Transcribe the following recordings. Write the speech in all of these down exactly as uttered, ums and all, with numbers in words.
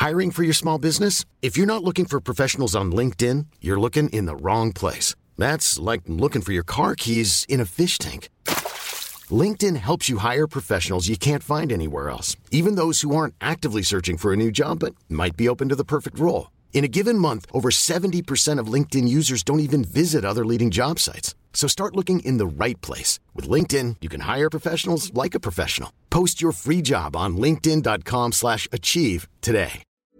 Hiring for your small business? If you're not looking for professionals on LinkedIn, you're looking in the wrong place. That's like looking for your car keys in a fish tank. LinkedIn helps you hire professionals you can't find anywhere else, even those who aren't actively searching for a new job but might be open to the perfect role. In a given month, over seventy percent of LinkedIn users don't even visit other leading job sites. So start looking in the right place. With LinkedIn, you can hire professionals like a professional. Post your free job on linkedin.com slash achieve today.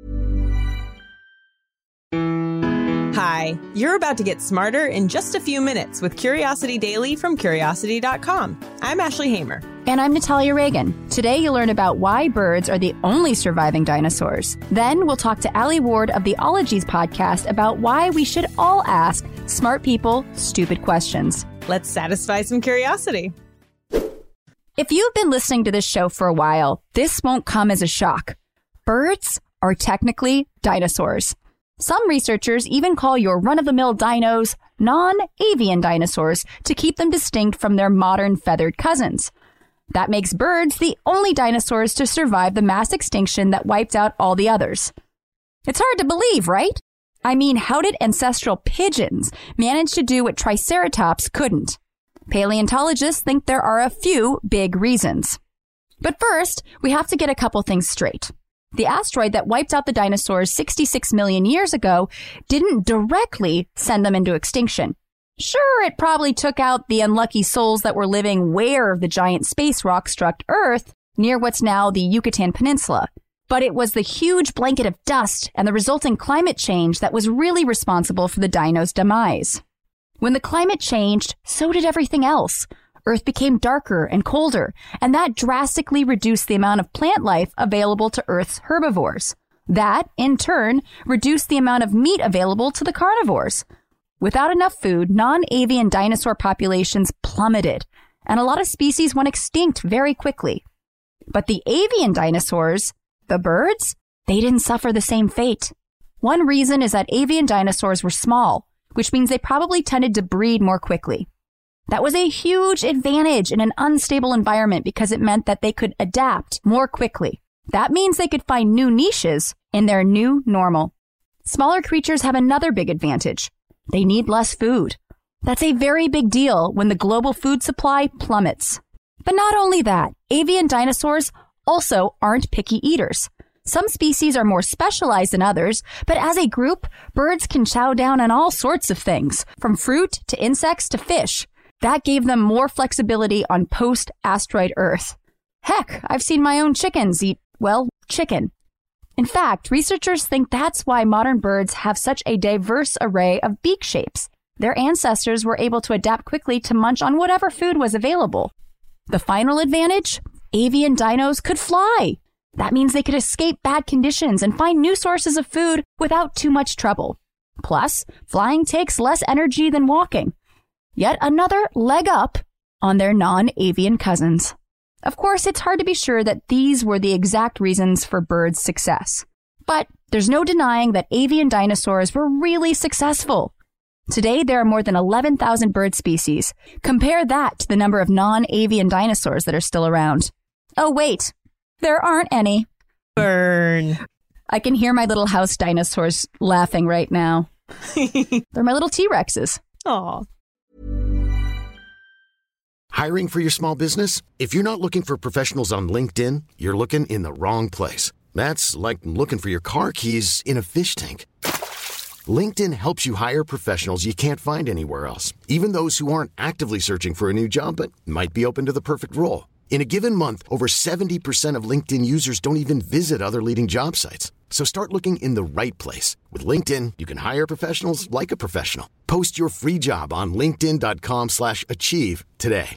Hi, you're about to get smarter in just a few minutes with Curiosity Daily from Curiosity dot com. I'm Ashley Hamer. And I'm Natalia Reagan. Today you'll learn about why birds are the only surviving dinosaurs. Then we'll talk to Allie Ward of the Ologies podcast about why we should all ask smart people stupid questions. Let's satisfy some curiosity. If you've been listening to this show for a while, this won't come as a shock. Birds are technically dinosaurs. Some researchers even call your run-of-the-mill dinos non-avian dinosaurs to keep them distinct from their modern feathered cousins. That makes birds the only dinosaurs to survive the mass extinction that wiped out all the others. It's hard to believe, right? I mean, how did ancestral pigeons manage to do what Triceratops couldn't? Paleontologists think there are a few big reasons. But first, we have to get a couple things straight. The asteroid that wiped out the dinosaurs sixty-six million years ago didn't directly send them into extinction. Sure, it probably took out the unlucky souls that were living where the giant space rock struck Earth, near what's now the Yucatan Peninsula. But it was the huge blanket of dust and the resulting climate change that was really responsible for the dino's demise. When the climate changed, so did everything else. Earth became darker and colder, and that drastically reduced the amount of plant life available to Earth's herbivores. That, in turn, reduced the amount of meat available to the carnivores. Without enough food, non-avian dinosaur populations plummeted, and a lot of species went extinct very quickly. But the avian dinosaurs, the birds, they didn't suffer the same fate. One reason is that avian dinosaurs were small, which means they probably tended to breed more quickly. That was a huge advantage in an unstable environment because it meant that they could adapt more quickly. That means they could find new niches in their new normal. Smaller creatures have another big advantage. They need less food. That's a very big deal when the global food supply plummets. But not only that, avian dinosaurs also aren't picky eaters. Some species are more specialized than others, but as a group, birds can chow down on all sorts of things, from fruit to insects to fish. That gave them more flexibility on post-asteroid Earth. Heck, I've seen my own chickens eat, well, chicken. In fact, researchers think that's why modern birds have such a diverse array of beak shapes. Their ancestors were able to adapt quickly to munch on whatever food was available. The final advantage? Avian dinos could fly. That means they could escape bad conditions and find new sources of food without too much trouble. Plus, flying takes less energy than walking. Yet another leg up on their non-avian cousins. Of course, it's hard to be sure that these were the exact reasons for birds' success. But there's no denying that avian dinosaurs were really successful. Today, there are more than eleven thousand bird species. Compare that to the number of non-avian dinosaurs that are still around. Oh, wait, there aren't any. Burn. I can hear my little house dinosaurs laughing right now. They're my little T-Rexes. Aw. Hiring for your small business? If you're not looking for professionals on LinkedIn, you're looking in the wrong place. That's like looking for your car keys in a fish tank. LinkedIn helps you hire professionals you can't find anywhere else, even those who aren't actively searching for a new job but might be open to the perfect role. In a given month, over seventy percent of LinkedIn users don't even visit other leading job sites. So start looking in the right place. With LinkedIn, you can hire professionals like a professional. Post your free job on linkedin.com slash achieve today.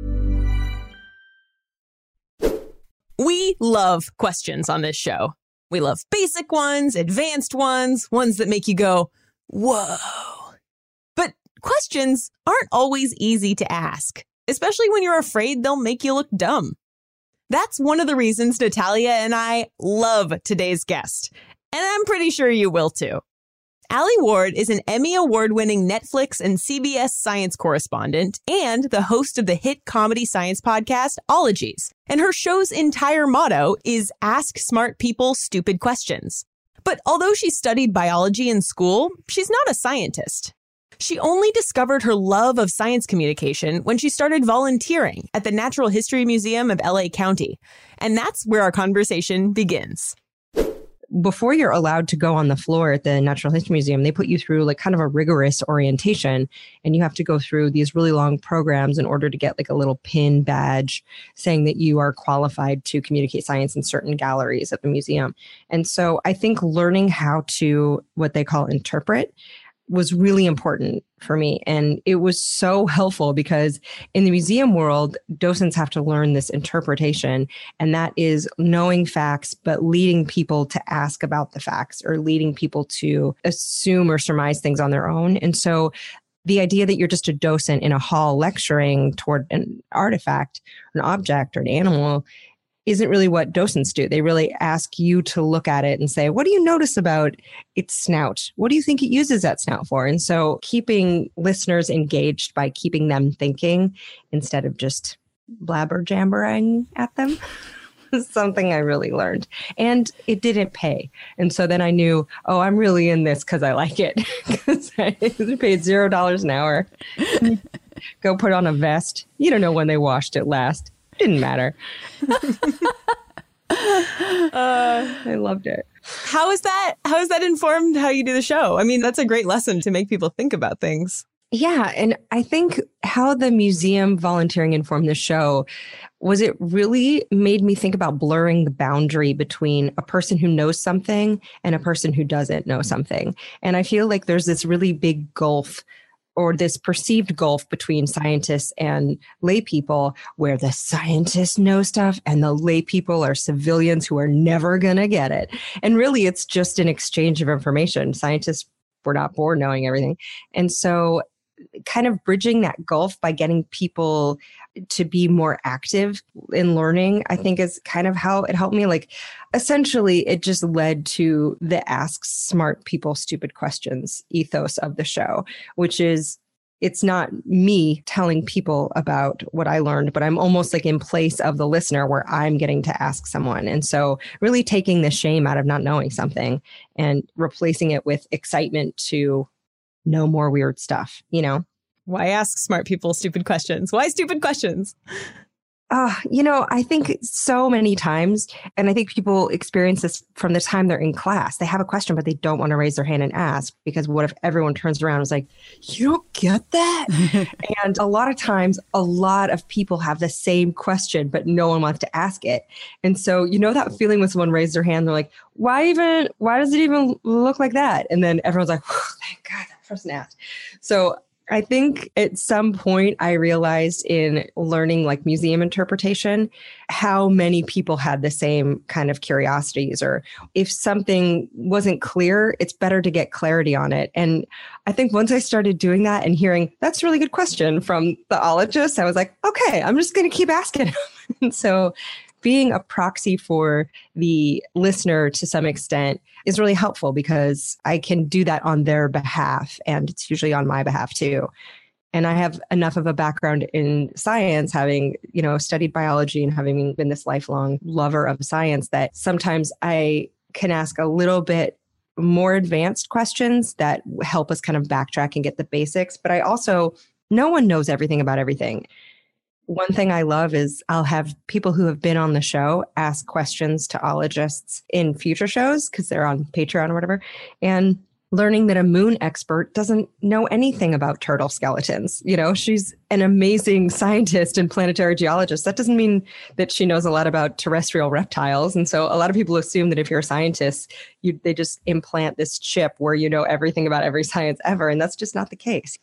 We love questions on this show. We love basic ones, advanced ones, ones that make you go, whoa. But questions aren't always easy to ask, especially when you're afraid they'll make you look dumb. That's one of the reasons Natalia and I love today's guest, and I'm pretty sure you will too. Alie Ward is an Emmy Award-winning Netflix and C B S science correspondent and the host of the hit comedy science podcast, Ologies. And her show's entire motto is Ask Smart People Stupid Questions. But although she studied biology in school, she's not a scientist. She only discovered her love of science communication when she started volunteering at the Natural History Museum of L A County. And that's where our conversation begins. Before you're allowed to go on the floor at the Natural History Museum, they put you through like kind of a rigorous orientation, and you have to go through these really long programs in order to get like a little pin badge saying that you are qualified to communicate science in certain galleries at the museum. And so I think learning how to what they call interpret was really important for me. And it was so helpful because in the museum world, docents have to learn this interpretation. And that is knowing facts, but leading people to ask about the facts or leading people to assume or surmise things on their own. And so the idea that you're just a docent in a hall lecturing toward an artifact, an object, or an animal isn't really what docents do. They really ask you to look at it and say, what do you notice about its snout? What do you think it uses that snout for? And so keeping listeners engaged by keeping them thinking instead of just blabber jabbering at them is something I really learned. And it didn't pay. And so then I knew, oh, I'm really in this because I like it. Because I paid zero dollars an hour. Go put on a vest. You don't know when they washed it last. Didn't matter. uh, I loved it. How is that? How is that informed how you do the show? I mean, that's a great lesson to make people think about things. Yeah. And I think how the museum volunteering informed the show was it really made me think about blurring the boundary between a person who knows something and a person who doesn't know something. And I feel like there's this really big gulf or this perceived gulf between scientists and lay people where the scientists know stuff and the lay people are civilians who are never going to get it. And really, it's just an exchange of information. Scientists were not born knowing everything. And so kind of bridging that gulf by getting people to be more active in learning, I think is kind of how it helped me. Like, essentially, it just led to the Ask Smart People Stupid Questions ethos of the show, which is it's not me telling people about what I learned, but I'm almost like in place of the listener where I'm getting to ask someone. And so really taking the shame out of not knowing something and replacing it with excitement to know more weird stuff, you know? Why ask smart people stupid questions? Why stupid questions? Uh, you know, I think so many times, and I think people experience this from the time they're in class. They have a question, but they don't want to raise their hand and ask because what if everyone turns around and is like, you don't get that? And a lot of times, a lot of people have the same question, but no one wants to ask it. And so, you know, that feeling when someone raised their hand, they're like, why even, why does it even look like that? And then everyone's like, thank God that person asked. So I think at some point I realized in learning like museum interpretation, how many people had the same kind of curiosities, or if something wasn't clear, it's better to get clarity on it. And I think once I started doing that and hearing, that's a really good question from the ologist, I was like, okay, I'm just going to keep asking. And so being a proxy for the listener to some extent is really helpful because I can do that on their behalf. And it's usually on my behalf too. And I have enough of a background in science, having, you know, studied biology and having been this lifelong lover of science, that sometimes I can ask a little bit more advanced questions that help us kind of backtrack and get the basics. But I also, no one knows everything about everything. One thing I love is I'll have people who have been on the show ask questions to ologists in future shows because they're on Patreon or whatever. And learning that a moon expert doesn't know anything about turtle skeletons. You know, she's an amazing scientist and planetary geologist. That doesn't mean that she knows a lot about terrestrial reptiles. And so a lot of people assume that if you're a scientist, you, they just implant this chip where you know everything about every science ever. And that's just not the case.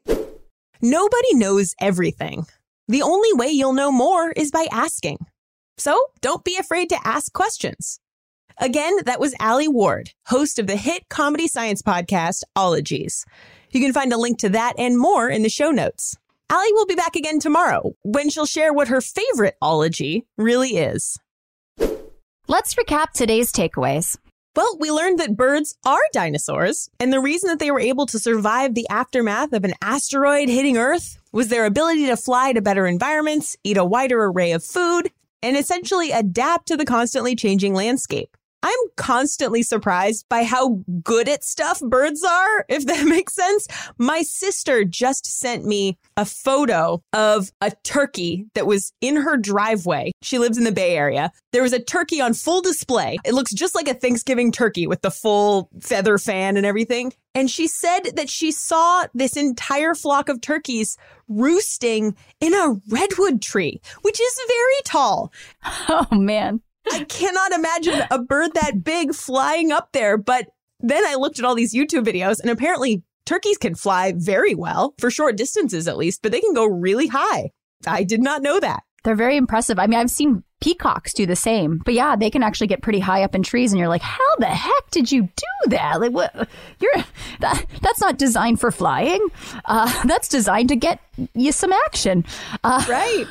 Nobody knows everything. The only way you'll know more is by asking. So don't be afraid to ask questions. Again, that was Alie Ward, host of the hit comedy science podcast, Ologies. You can find a link to that and more in the show notes. Alie will be back again tomorrow when she'll share what her favorite ology really is. Let's recap today's takeaways. Well, we learned that birds are dinosaurs, and the reason that they were able to survive the aftermath of an asteroid hitting Earth was their ability to fly to better environments, eat a wider array of food, and essentially adapt to the constantly changing landscape. I'm constantly surprised by how good at stuff birds are, if that makes sense. My sister just sent me a photo of a turkey that was in her driveway. She lives in the Bay Area. There was a turkey on full display. It looks just like a Thanksgiving turkey with the full feather fan and everything. And she said that she saw this entire flock of turkeys roosting in a redwood tree, which is very tall. Oh, man. I cannot imagine a bird that big flying up there. But then I looked at all these YouTube videos, and apparently turkeys can fly very well, for short distances at least, but they can go really high. I did not know that. They're very impressive. I mean, I've seen peacocks do the same. But yeah, they can actually get pretty high up in trees, and you're like, how the heck did you do that? Like, what? You're that, that's not designed for flying. Uh, that's designed to get you some action. Uh, right.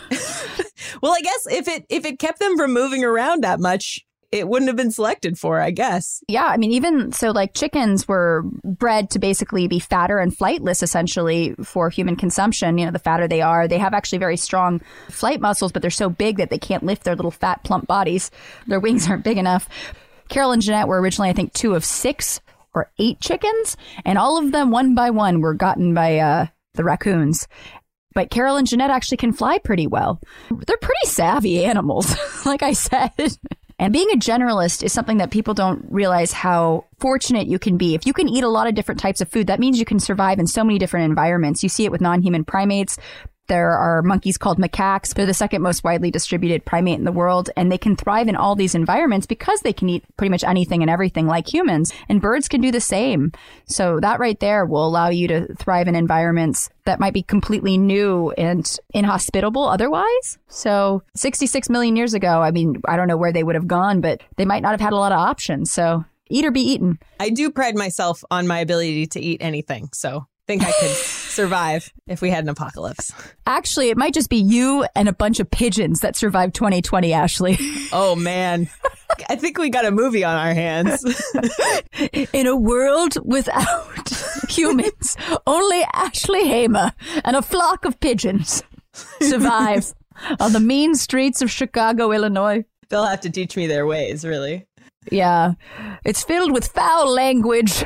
Well, I guess if it if it kept them from moving around that much, it wouldn't have been selected for, I guess. Yeah, I mean, even so, like chickens were bred to basically be fatter and flightless, essentially, for human consumption. You know, the fatter they are, they have actually very strong flight muscles, but they're so big that they can't lift their little fat, plump bodies. Their wings aren't big enough. Carol and Jeanette were originally, I think, two of six or eight chickens, and all of them, one by one, were gotten by uh, the raccoons. But Carol and Jeanette actually can fly pretty well. They're pretty savvy animals, like I said. And being a generalist is something that people don't realize how fortunate you can be. If you can eat a lot of different types of food, that means you can survive in so many different environments. You see it with non-human primates. There are monkeys called macaques. They're the second most widely distributed primate in the world, and they can thrive in all these environments because they can eat pretty much anything and everything like humans. And birds can do the same. So that right there will allow you to thrive in environments that might be completely new and inhospitable otherwise. So sixty-six million years ago, I mean, I don't know where they would have gone, but they might not have had a lot of options. So eat or be eaten. I do pride myself on my ability to eat anything, so I think I could survive if we had an apocalypse. Actually, it might just be you and a bunch of pigeons that survived twenty twenty, Ashley. Oh, man. I think we got a movie on our hands. In a world without humans, only Ashley Hamer and a flock of pigeons survive on the mean streets of Chicago, Illinois. They'll have to teach me their ways, really. Yeah. It's filled with foul language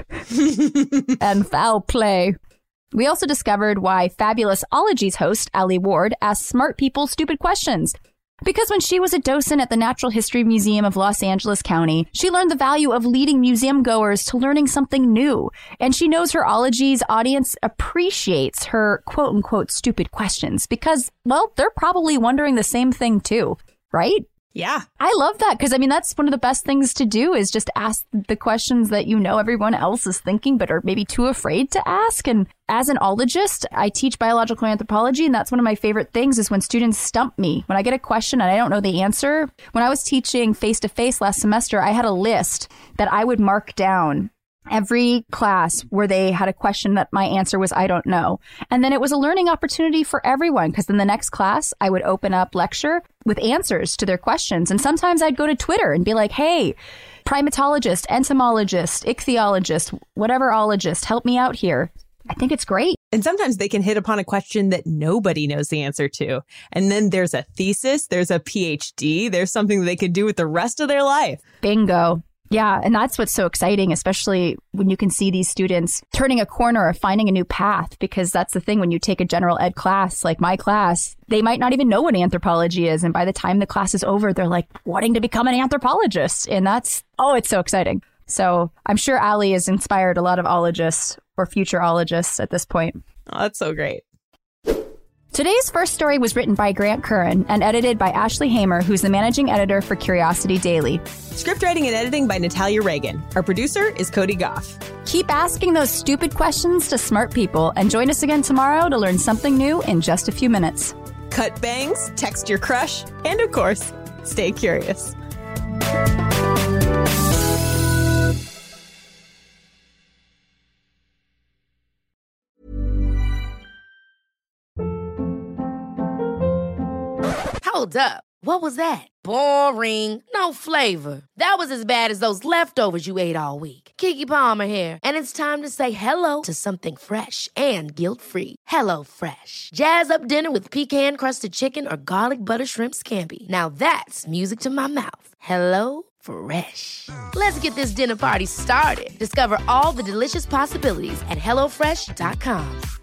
and foul play. We also discovered why Fabulous Ologies host Allie Ward asks smart people stupid questions. Because when she was a docent at the Natural History Museum of Los Angeles County, she learned the value of leading museum goers to learning something new. And she knows her ologies audience appreciates her quote unquote stupid questions because, well, they're probably wondering the same thing too, right? Yeah. I love that because, I mean, that's one of the best things to do is just ask the questions that you know everyone else is thinking but are maybe too afraid to ask. And as an ologist, I teach biological anthropology, and that's one of my favorite things is when students stump me. When I get a question and I don't know the answer. When I was teaching face-to-face last semester, I had a list that I would mark down every class where they had a question that my answer was, I don't know. And then it was a learning opportunity for everyone because in the next class, I would open up lecture with answers to their questions. And sometimes I'd go to Twitter and be like, hey, primatologist, entomologist, ichthyologist, whatever ologist, help me out here. I think it's great. And sometimes they can hit upon a question that nobody knows the answer to. And then there's a thesis, there's a P H D, there's something that they could do with the rest of their life. Bingo. Yeah, and that's what's so exciting, especially when you can see these students turning a corner or finding a new path, because that's the thing when you take a general ed class like my class, they might not even know what anthropology is. And by the time the class is over, they're like wanting to become an anthropologist. And that's, oh, it's so exciting. So I'm sure Allie has inspired a lot of ologists or future ologists at this point. Oh, that's so great. Today's first story was written by Grant Curran and edited by Ashley Hamer, who's the managing editor for Curiosity Daily. Script writing and editing by Natalia Reagan. Our producer is Cody Goff. Keep asking those stupid questions to smart people and join us again tomorrow to learn something new in just a few minutes. Cut bangs, text your crush, and of course, stay curious. Hold up. What was that? Boring. No flavor. That was as bad as those leftovers you ate all week. Keke Palmer here, and it's time to say hello to something fresh and guilt-free. Hello Fresh. Jazz up dinner with pecan-crusted chicken or garlic butter shrimp scampi. Now that's music to my mouth. Hello Fresh. Let's get this dinner party started. Discover all the delicious possibilities at hello fresh dot com.